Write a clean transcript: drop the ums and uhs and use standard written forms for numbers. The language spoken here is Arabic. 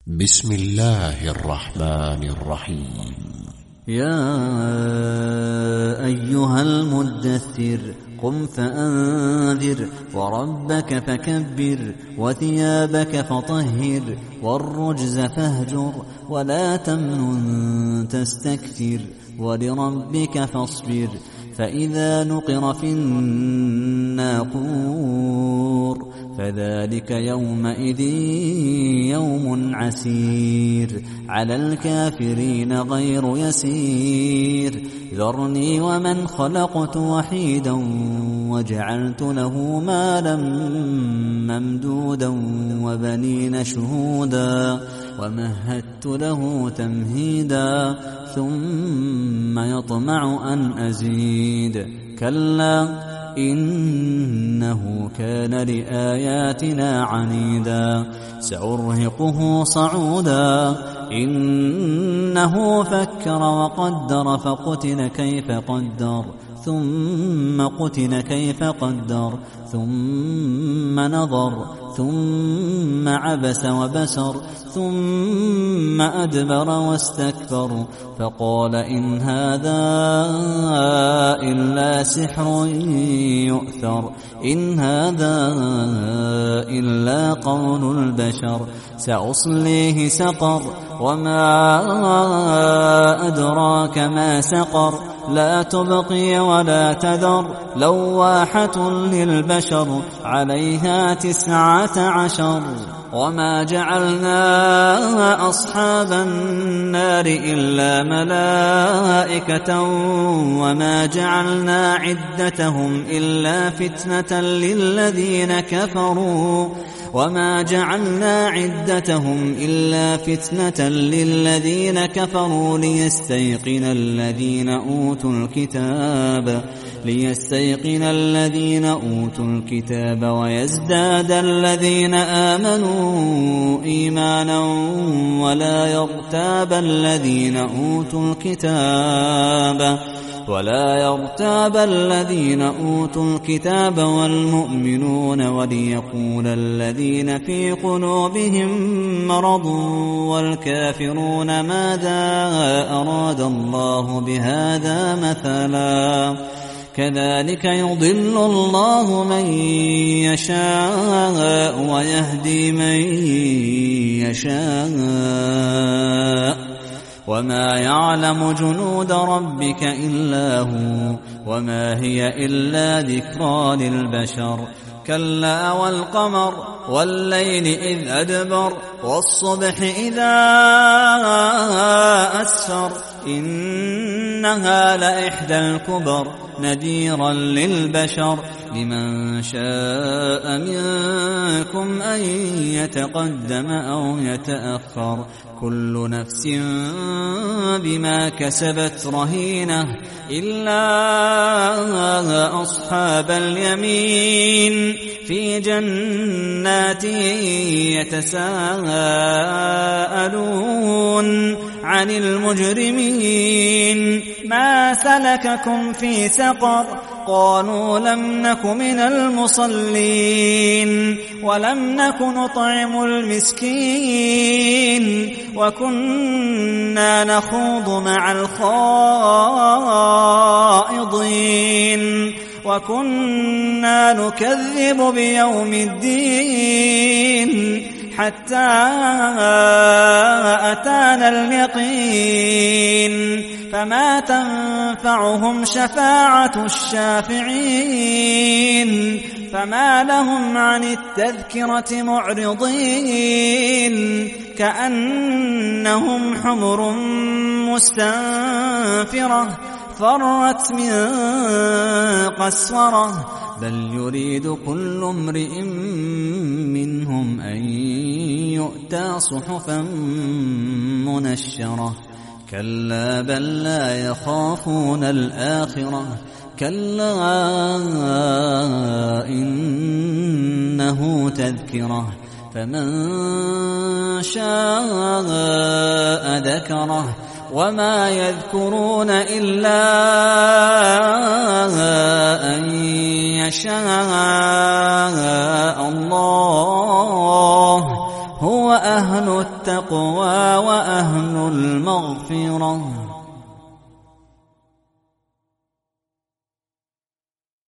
بسم الله الرحمن الرحيم. يا أيها المدثر قم فأنذر وربك فكبر وثيابك فطهر والرجز فاهجر ولا تمنن تستكثر ولربك فاصبر فإذا نقر في الناقور فذلك يومئذ يوم عسير على الكافرين غير يسير ذرني ومن خلقت وحيدا وجعلت له مالا ممدودا وبنين شهودا ومهدت له تمهيدا ثم يطمع أن أزيد كلا إنه كان لآياتنا عنيدا سأرهقه صعودا إنه فكر وقدر فقتل كيف قدر ثم قتل كيف قدر ثم نظر ثم عبس وبسر ثم أدبر واستكبر فقال إن هذا إلا سحر يؤثر إن هذا إلا قول البشر سأصليه سقر وما أدراك ما سقر لا تبقي ولا تذر لواحة للبشر عليها 19 وما جعلنا أصحاب النار إلا ملائكة وما جعلنا عدتهم إلا فتنة للذين كفروا وما جعلنا عدتهم إلا فتنة للذين كفروا ليستيقن الذين أوتوا الكتاب ويزداد الذين آمنوا إيمانا ولا يرتاب الذين أوتوا الكتاب والمؤمنون وليقول الذين في قلوبهم مرض والكافرون ماذا أراد الله بهذا مثلا كذلك يضل الله من يشاء ويهدي من يشاء وما يعلم جنود ربك إلا هو وما هي إلا ذكرى للبشر كلا والقمر والليل إذ أدبر والصبح إذا أسفر إنها لإحدى الكبر نذيرا للبشر لمن شاء منكم أن يتقدم أو يتأخر كل نفس بما كسبت رهينة إلا أصحاب اليمين في جنات يتساءلون عن المجرمين ما سلككم في سقر قالوا لم نك من المصلين ولم نك نطعم المسكين وكنا نخوض مع الخائضين وكنا نكذب بيوم الدين حتى أتانا اليقين فما تنفعهم شفاعة الشافعين فما لهم عن التذكرة معرضين كأنهم حمر مستنفرة فرت من قسورة بل يريد كل امرئ منهم أن يؤتى صحفا منشرة كلا بل لا يخافون الآخرة كلا إنه تذكرة فمن شاء ذكره وما يذكرون إلا أن يشاء الله هو أهل التقوى وأهل المغفرة.